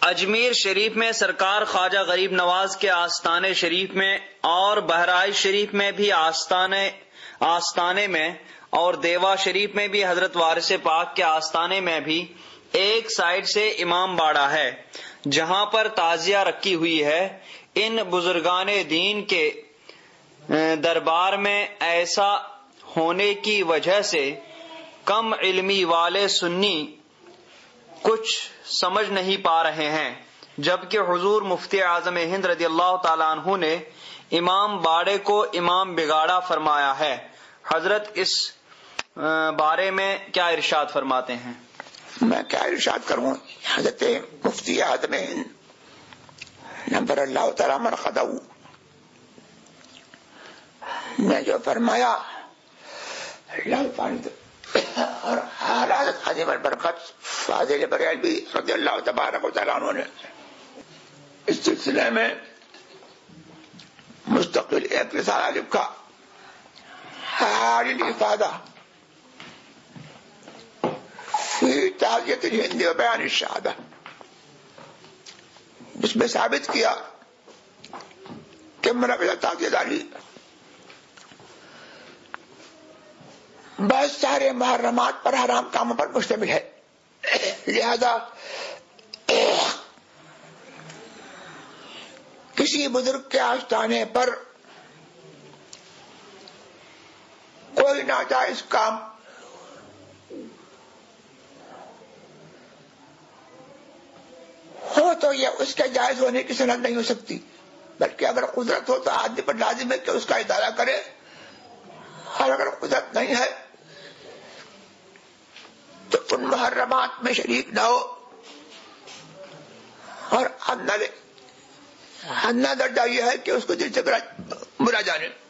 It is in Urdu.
اجمیر شریف میں سرکار خواجہ غریب نواز کے آستانے شریف میں اور بہرائچ شریف میں بھی آستانے میں اور دیوا شریف میں بھی حضرت وارث پاک کے آستانے میں بھی ایک سائڈ سے امام باڑہ ہے جہاں پر تعزیہ رکھی ہوئی ہے۔ ان بزرگان دین کے دربار میں ایسا ہونے کی وجہ سے کم علمی والے سنی کچھ سمجھ نہیں پا رہے ہیں، جبکہ حضور مفتی اعظم ہند رضی اللہ تعالیٰ عنہ نے امام باڑے کو امام بگاڑا فرمایا ہے۔ حضرت اس بارے میں کیا ارشاد فرماتے ہیں؟ میں کیا ارشاد کروں؟ حضرت مفتی اعظم ہند نبر اللہ تعالیٰ مرقدہ نے جو فرمایا اور حضرت عظیم البرکت فاضل بریلوی رضی اللہ تبارک و تعالیٰ عنہ نے اس سلسلے میں مستقل ایک رسالہ لکھا، حال الافادہ فی تعزیۃ الہند و بیان الشہادہ، جس میں ثابت کیا کہ منعقدہ تعزیہ داری بہت سارے محرمات پر حرام کاموں پر مشتمل ہے، لہذا کسی بزرگ کے آستانے پر کوئی ناجائز کام ہو تو یہ اس کے جائز ہونے کی سند نہیں ہو سکتی، بلکہ اگر قدرت ہو تو آدمی پر لازم ہے کہ اس کا ادارہ کرے، اور اگر قدرت نہیں ہے تو ان محرمات میں شریک نہ ہو اور ادنی درجہ یہ ہے کہ اس کو دل سے برا جانے۔